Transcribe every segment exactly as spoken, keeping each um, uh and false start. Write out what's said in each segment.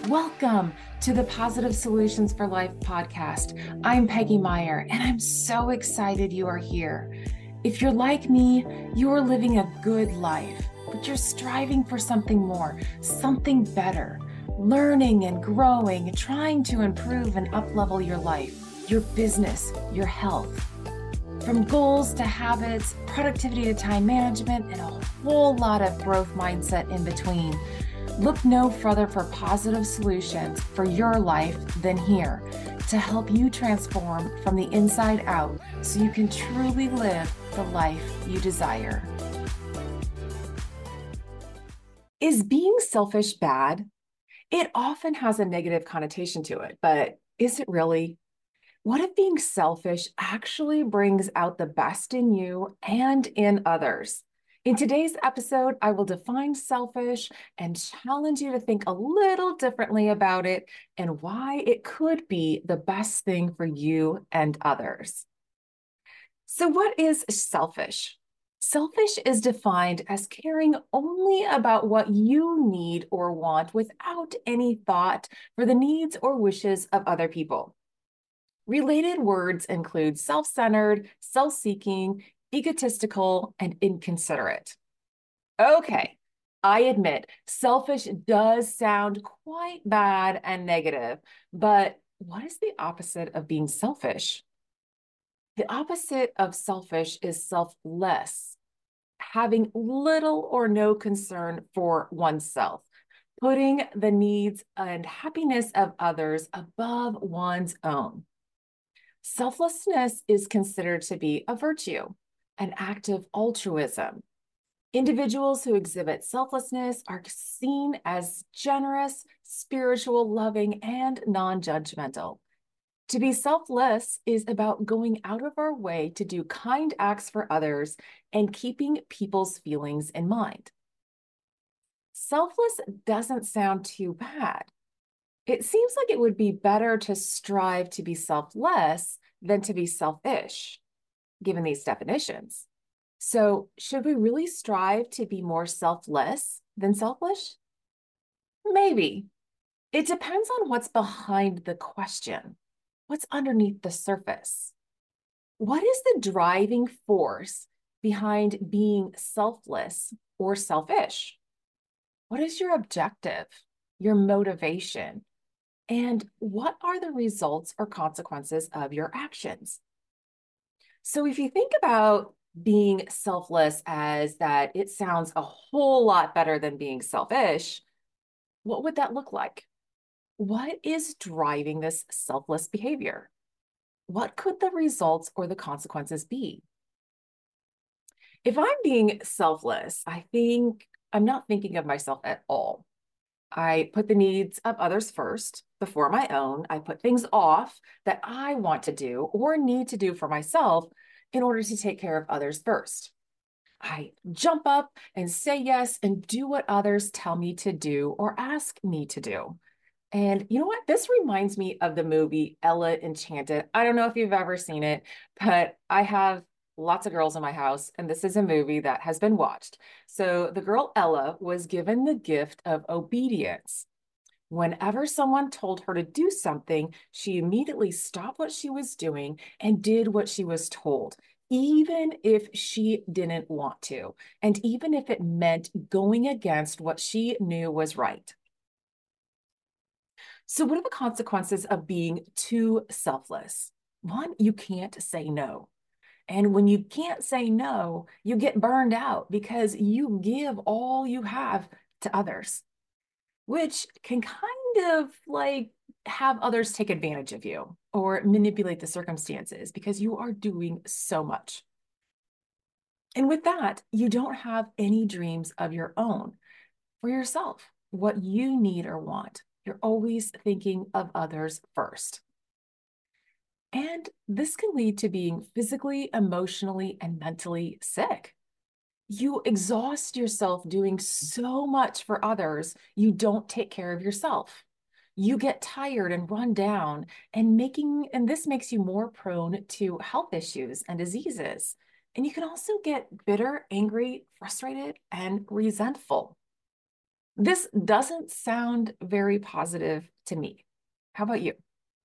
Welcome to the Positive Solutions for Life podcast. I'm Peggy Meyer, and I'm so excited you are here. If you're like me, you are living a good life, but you're striving for something more, something better, learning and growing, trying to improve and up-level your life, your business, your health. From goals to habits, productivity to time management, and a whole lot of growth mindset in between. Look no further for positive solutions for your life than here to help you transform from the inside out so you can truly live the life you desire. Is being selfish bad? It often has a negative connotation to it, but is it really? What if being selfish actually brings out the best in you and in others? In today's episode, I will define selfish and challenge you to think a little differently about it and why it could be the best thing for you and others. So, what is selfish? Selfish is defined as caring only about what you need or want without any thought for the needs or wishes of other people. Related words include self-centered, self-seeking, egotistical, and inconsiderate. Okay, I admit selfish does sound quite bad and negative, but what is the opposite of being selfish? The opposite of selfish is selfless, having little or no concern for oneself, putting the needs and happiness of others above one's own. Selflessness is considered to be a virtue, an act of altruism. Individuals who exhibit selflessness are seen as generous, spiritual, loving, and non-judgmental. To be selfless is about going out of our way to do kind acts for others and keeping people's feelings in mind. Selfless doesn't sound too bad. It seems like it would be better to strive to be selfless than to be selfish, given these definitions. So, should we really strive to be more selfless than selfish? Maybe. It depends on what's behind the question. What's underneath the surface? What is the driving force behind being selfless or selfish? What is your objective, your motivation? And what are the results or consequences of your actions? So if you think about being selfless as that it sounds a whole lot better than being selfish, what would that look like? What is driving this selfless behavior? What could the results or the consequences be? If I'm being selfless, I think I'm not thinking of myself at all. I put the needs of others first before my own. I put things off that I want to do or need to do for myself in order to take care of others first. I jump up and say yes and do what others tell me to do or ask me to do. And you know what? This reminds me of the movie Ella Enchanted. I don't know if you've ever seen it, but I have lots of girls in my house, and this is a movie that has been watched. So the girl Ella was given the gift of obedience. Whenever someone told her to do something, she immediately stopped what she was doing and did what she was told, even if she didn't want to, and even if it meant going against what she knew was right. So what are the consequences of being too selfless? One, you can't say no. And when you can't say no, you get burned out because you give all you have to others, which can kind of like have others take advantage of you or manipulate the circumstances because you are doing so much. And with that, you don't have any dreams of your own for yourself, what you need or want. You're always thinking of others first. And this can lead to being physically, emotionally, and mentally sick. You exhaust yourself doing so much for others, you don't take care of yourself. You get tired and run down, and making and this makes you more prone to health issues and diseases. And you can also get bitter, angry, frustrated, and resentful. This doesn't sound very positive to me. How about you?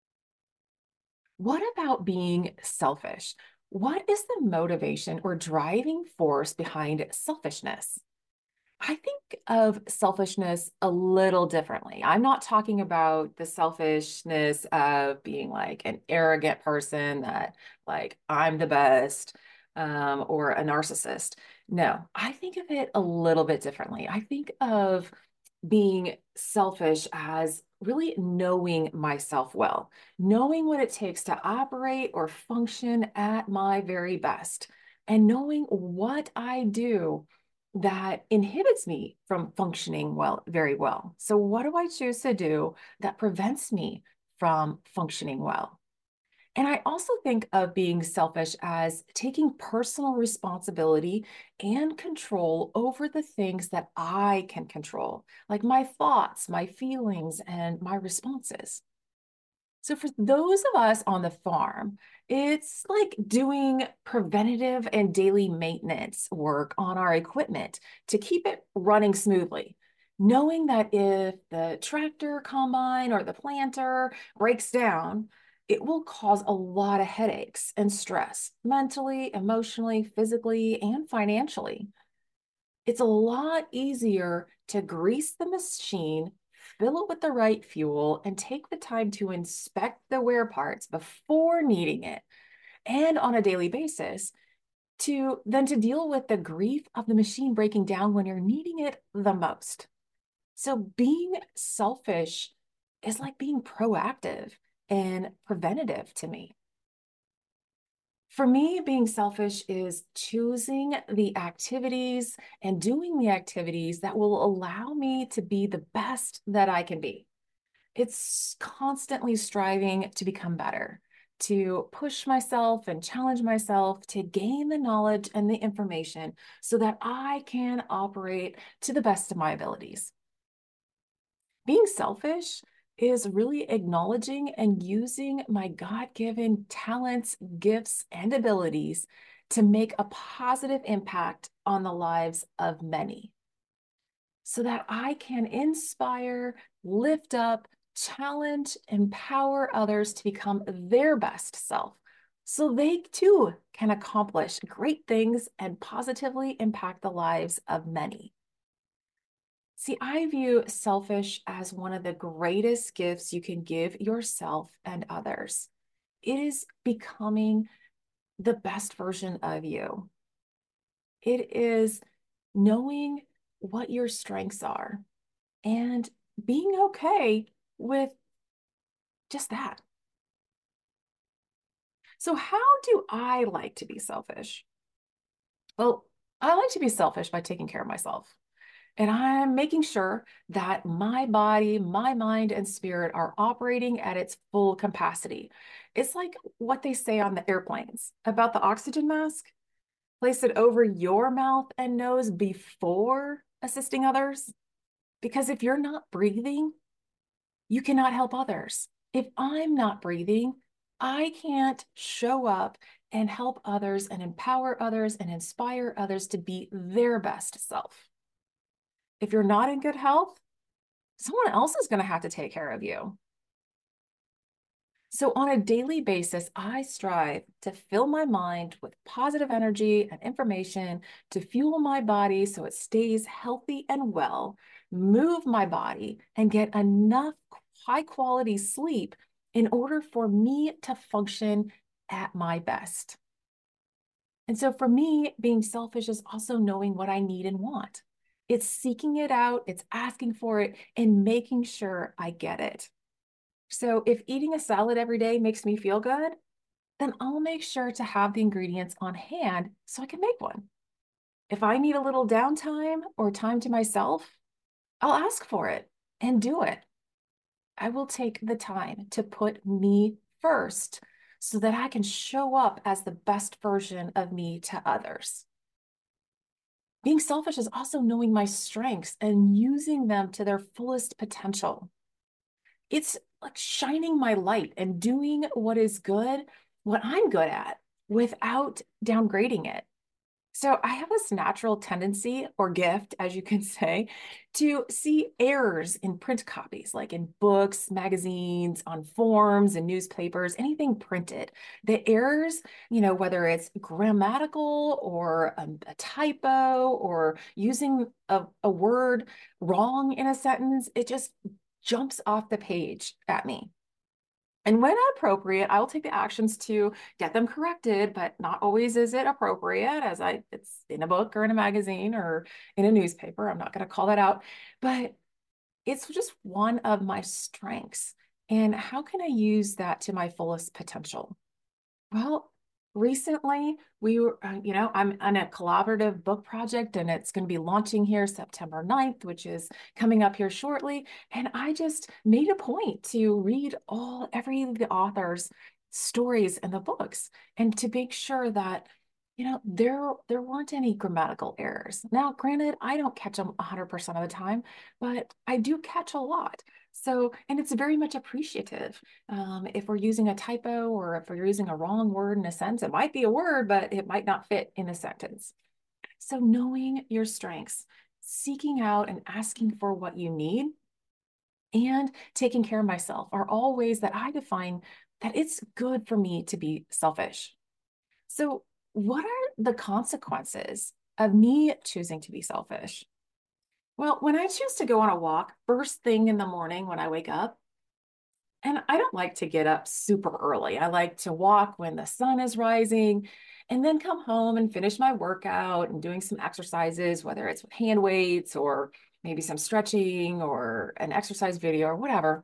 What about being selfish? What is the motivation or driving force behind selfishness? I think of selfishness a little differently. I'm not talking about the selfishness of being like an arrogant person that, like, I'm the best, um, or a narcissist. No, I think of it a little bit differently. I think of being selfish as really knowing myself well, knowing what it takes to operate or function at my very best, and knowing what I do that inhibits me from functioning well, very well. So, what do I choose to do that prevents me from functioning well? And I also think of being selfish as taking personal responsibility and control over the things that I can control, like my thoughts, my feelings, and my responses. So, for those of us on the farm, it's like doing preventative and daily maintenance work on our equipment to keep it running smoothly. Knowing that if the tractor, combine, or the planter breaks down, it will cause a lot of headaches and stress mentally, emotionally, physically, and financially. It's a lot easier to grease the machine, fill it with the right fuel, and take the time to inspect the wear parts before needing it and on a daily basis to then to deal with the grief of the machine breaking down when you're needing it the most. So being selfish is like being proactive and preventative to me. For me, being selfish is choosing the activities and doing the activities that will allow me to be the best that I can be. It's constantly striving to become better, to push myself and challenge myself to gain the knowledge and the information so that I can operate to the best of my abilities. Being selfish is really acknowledging and using my God-given talents, gifts, and abilities to make a positive impact on the lives of many so that I can inspire, lift up, challenge, empower others to become their best self so they too can accomplish great things and positively impact the lives of many. See, I view selfish as one of the greatest gifts you can give yourself and others. It is becoming the best version of you. It is knowing what your strengths are and being okay with just that. So, how do I like to be selfish? Well, I like to be selfish by taking care of myself. And I'm making sure that my body, my mind, and spirit are operating at its full capacity. It's like what they say on the airplanes about the oxygen mask. Place it over your mouth and nose before assisting others. Because if you're not breathing, you cannot help others. If I'm not breathing, I can't show up and help others and empower others and inspire others to be their best self. If you're not in good health, someone else is going to have to take care of you. So, on a daily basis, I strive to fill my mind with positive energy and information to fuel my body so it stays healthy and well, move my body, and get enough high quality sleep in order for me to function at my best. And so, for me, being selfish is also knowing what I need and want. It's seeking it out, it's asking for it, and making sure I get it. So if eating a salad every day makes me feel good, then I'll make sure to have the ingredients on hand so I can make one. If I need a little downtime or time to myself, I'll ask for it and do it. I will take the time to put me first so that I can show up as the best version of me to others. Being selfish is also knowing my strengths and using them to their fullest potential. It's like shining my light and doing what is good, what I'm good at, without downgrading it. So I have this natural tendency or gift, as you can say, to see errors in print copies, like in books, magazines, on forms and newspapers, anything printed. The errors, you know, whether it's grammatical or a, a typo or using a, a word wrong in a sentence, it just jumps off the page at me. And when appropriate, I will take the actions to get them corrected, but not always is it appropriate as I it's in a book or in a magazine or in a newspaper. I'm not going to call that out, but it's just one of my strengths. And how can I use that to my fullest potential? Well, recently we were, uh, you know, I'm on a collaborative book project and it's going to be launching here September ninth, which is coming up here shortly. And I just made a point to read all, every of the author's stories in the books and to make sure that, you know, there, there weren't any grammatical errors. Now, granted, I don't catch them one hundred percent of the time, but I do catch a lot. So, and it's very much appreciative. Um, if we're using a typo or if we're using a wrong word in a sentence, it might be a word, but it might not fit in a sentence. So knowing your strengths, seeking out and asking for what you need, and taking care of myself are all ways that I define that it's good for me to be selfish. So what are the consequences of me choosing to be selfish? Well, when I choose to go on a walk first thing in the morning when I wake up, and I don't like to get up super early. I like to walk when the sun is rising and then come home and finish my workout and doing some exercises, whether it's with hand weights or maybe some stretching or an exercise video or whatever.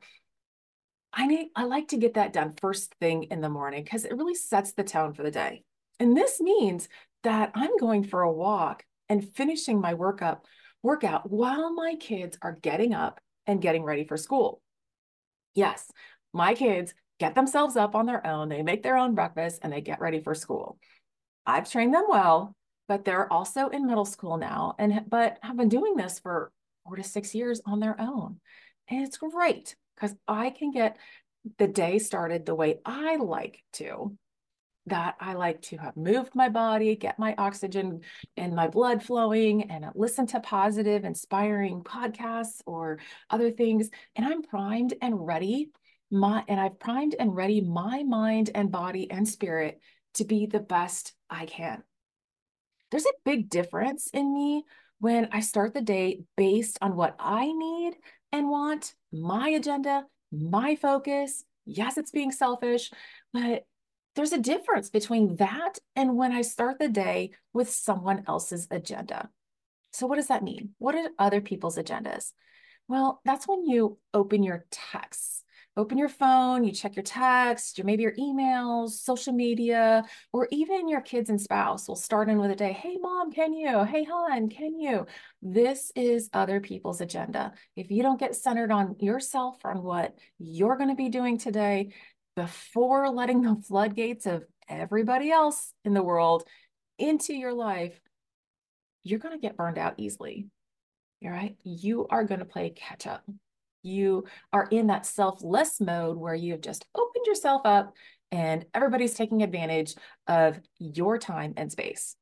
I need I like to get that done first thing in the morning because it really sets the tone for the day. And this means that I'm going for a walk and finishing my workup workout while my kids are getting up and getting ready for school. Yes, my kids get themselves up on their own. They make their own breakfast and they get ready for school. I've trained them well, but they're also in middle school now and but have been doing this for four to six years on their own. And it's great because I can get the day started the way I like to. That I like to have moved my body, get my oxygen and my blood flowing, and listen to positive, inspiring podcasts or other things. And I'm primed and ready. My and I've primed and ready my mind and body and spirit to be the best I can. There's a big difference in me when I start the day based on what I need and want, my agenda, my focus. Yes, it's being selfish, but there's a difference between that and when I start the day with someone else's agenda. So, what does that mean? What are other people's agendas? Well, that's when you open your texts. Open your phone, you check your text, your maybe your emails, social media, or even your kids and spouse will start in with a day. Hey, mom, can you? Hey, hon, can you? This is other people's agenda. If you don't get centered on yourself, on what you're going to be doing today, before letting the floodgates of everybody else in the world into your life, you're going to get burned out easily. All right. You are going to play catch up. You are in that selfless mode where you have just opened yourself up and everybody's taking advantage of your time and space.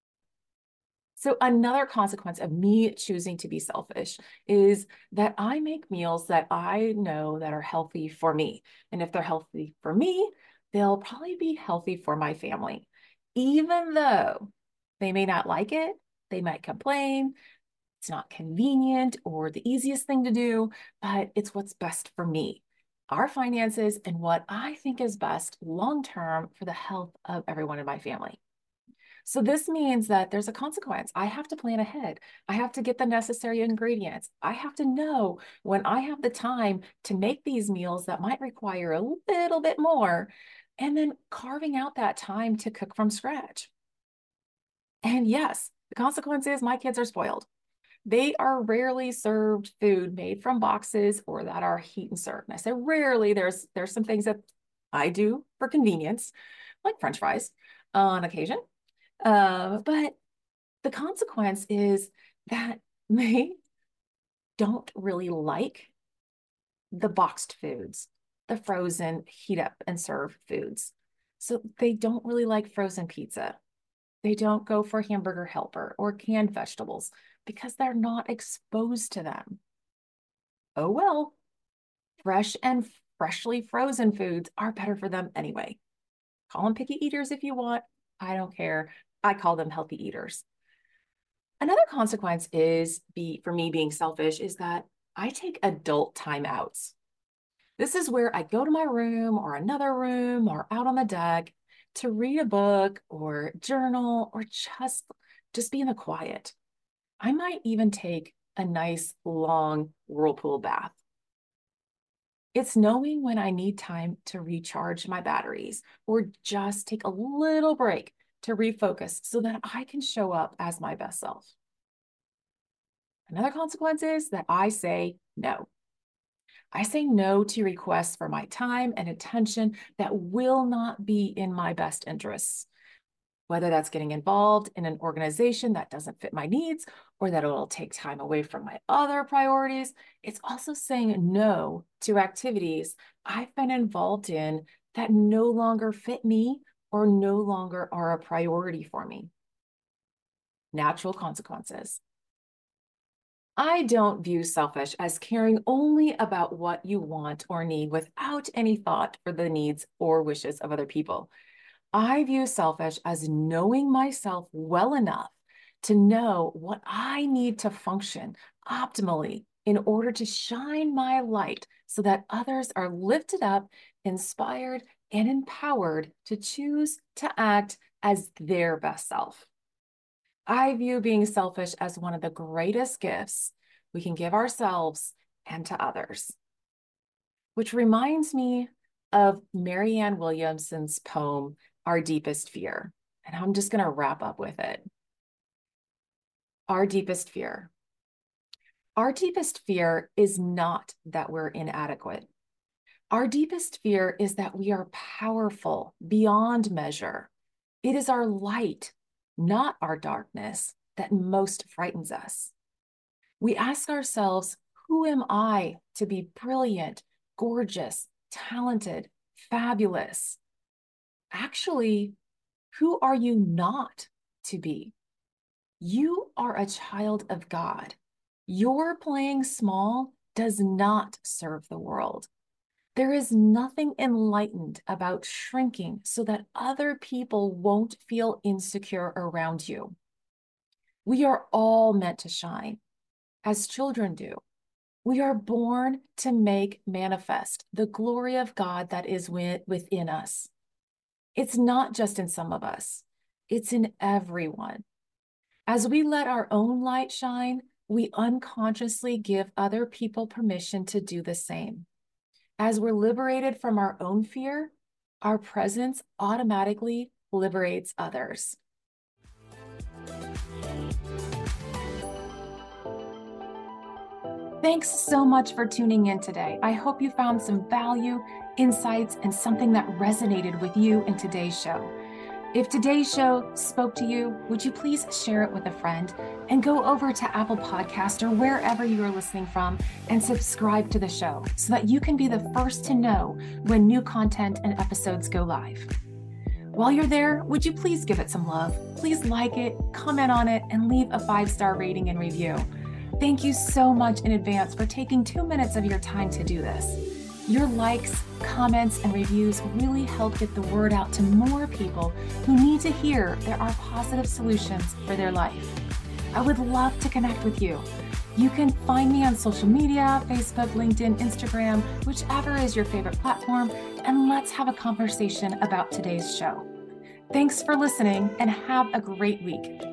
So, another consequence of me choosing to be selfish is that I make meals that I know that are healthy for me. And if they're healthy for me, they'll probably be healthy for my family. Even though they may not like it, they might complain, it's not convenient or the easiest thing to do, but it's what's best for me, our finances, and what I think is best long term for the health of everyone in my family. So this means that there's a consequence. I have to plan ahead. I have to get the necessary ingredients. I have to know when I have the time to make these meals that might require a little bit more, and then carving out that time to cook from scratch. And yes, the consequence is my kids are spoiled. They are rarely served food made from boxes or that are heat and serve. And I say rarely, there's there's some things that I do for convenience, like French fries on occasion. Uh, but the consequence is that they don't really like the boxed foods, the frozen heat up and serve foods. So they don't really like frozen pizza. They don't go for hamburger helper or canned vegetables because they're not exposed to them. Oh well, fresh and freshly frozen foods are better for them anyway. Call them picky eaters if you want. I don't care. I call them healthy eaters. Another consequence is be for me being selfish is that I take adult timeouts. This is where I go to my room or another room or out on the deck to read a book or journal or just just be in the quiet. I might even take a nice long whirlpool bath. It's knowing when I need time to recharge my batteries or just take a little break to refocus so that I can show up as my best self. Another consequence is that I say no. I say no to requests for my time and attention that will not be in my best interests. Whether that's getting involved in an organization that doesn't fit my needs or that it'll take time away from my other priorities, it's also saying no to activities I've been involved in that no longer fit me or no longer are a priority for me. Natural consequences. I don't view selfish as caring only about what you want or need without any thought for the needs or wishes of other people. I view selfish as knowing myself well enough to know what I need to function optimally in order to shine my light so that others are lifted up, inspired, and empowered to choose to act as their best self. I view being selfish as one of the greatest gifts we can give ourselves and to others. Which reminds me of Marianne Williamson's poem, Our Deepest Fear. And I'm just going to wrap up with it. Our deepest fear. Our deepest fear is not that we're inadequate. Our deepest fear is that we are powerful beyond measure. It is our light, not our darkness, that most frightens us. We ask ourselves, who am I to be brilliant, gorgeous, talented, fabulous? Actually, who are you not to be? You are a child of God. Your playing small does not serve the world. There is nothing enlightened about shrinking so that other people won't feel insecure around you. We are all meant to shine, as children do. We are born to make manifest the glory of God that is within us. It's not just in some of us, it's in everyone. As we let our own light shine, we unconsciously give other people permission to do the same. As we're liberated from our own fear, our presence automatically liberates others. Thanks so much for tuning in today. I hope you found some value, insights, and something that resonated with you in today's show. If today's show spoke to you, would you please share it with a friend and go over to Apple Podcast or wherever you are listening from and subscribe to the show so that you can be the first to know when new content and episodes go live. While you're there, would you please give it some love? Please like it, comment on it, and leave a five-star rating and review. Thank you so much in advance for taking two minutes of your time to do this. Your likes, comments, and reviews really help get the word out to more people who need to hear there are positive solutions for their life. I would love to connect with you. You can find me on social media, Facebook, LinkedIn, Instagram, whichever is your favorite platform, and let's have a conversation about today's show. Thanks for listening and have a great week.